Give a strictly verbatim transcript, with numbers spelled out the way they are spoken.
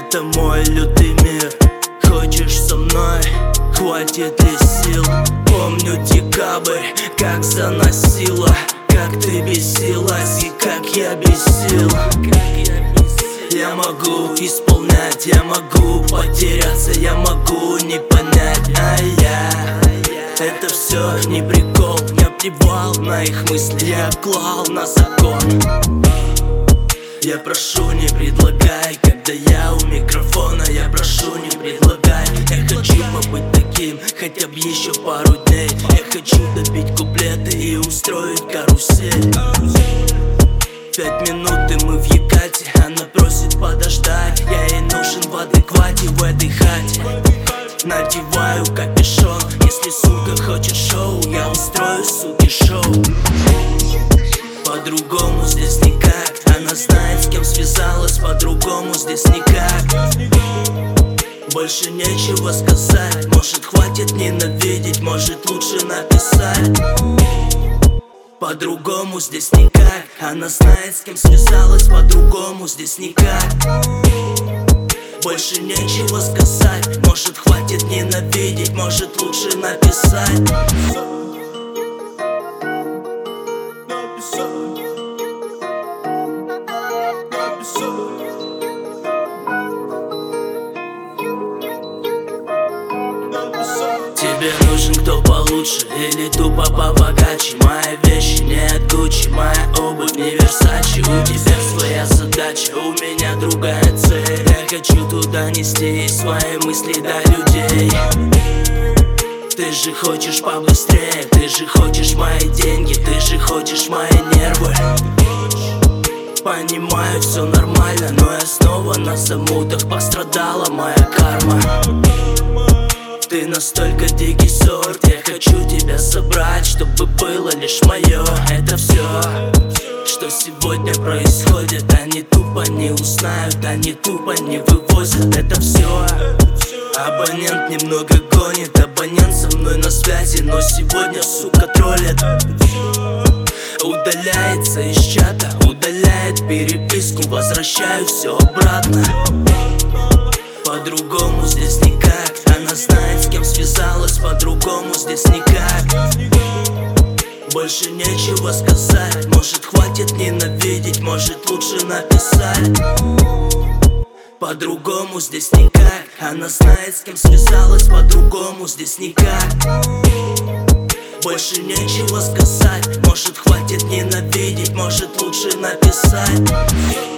Это мой лютый мир. Хочешь со мной? Хватит ли сил? Помню декабрь, как заносило, как ты бесилась и как я бесил. Я могу исполнять, я могу потеряться, я могу не понять, а я это все не прикол. Я плевал на их мысли, я клал на закон. Я прошу, не предлагай, когда я у микрофона. Я прошу, не предлагай. Я хочу побыть таким, хотя бы еще пару дней. Я хочу добить куплеты и устроить карусель. Пять минут и мы в Екате. Она просит подождать. Я ей нужен в адеквате в этой хате. Надеваю капюшон. Если сука хочет шоу, я устрою суке шоу. По-другому здесь никак. Она знает, с кем связалась. По-другому здесь никак. Больше нечего сказать. Может, хватит ненавидеть, может, лучше написать. По-другому здесь никак. Она знает, с кем связалась. По-другому здесь никак. Больше нечего сказать. Может, хватит ненавидеть, может, лучше написать. Тебе нужен кто получше или тупо побогаче? Мои вещи не от Гуччи, моя обувь не Версачи. У тебя своя задача, у меня другая цель. Я хочу туда нести свои мысли до людей. Ты же хочешь побыстрее, ты же хочешь мои деньги, ты же хочешь мои нервы. Понимаю, все нормально, но я снова на замутах. Пострадала моя карма. Ты настолько дикий сорт, я хочу тебя собрать, чтобы было лишь мое. Это все, что сегодня происходит. Они тупо не узнают, они тупо не вывозят. Это все. Абонент немного гонит, абонент со мной на связи, но сегодня, сука, троллит. Удаляется из чата, удаляет переписку, возвращаю все обратно. По-другому здесь никак. Она знает, с кем связалась. По-другому здесь никак. Больше нечего сказать. Может, хватит ненавидеть, может, лучше написать. По-другому здесь никак. Она знает, с кем связалась. По-другому здесь никак. Больше нечего сказать. Может, хватит ненавидеть, может, лучше написать.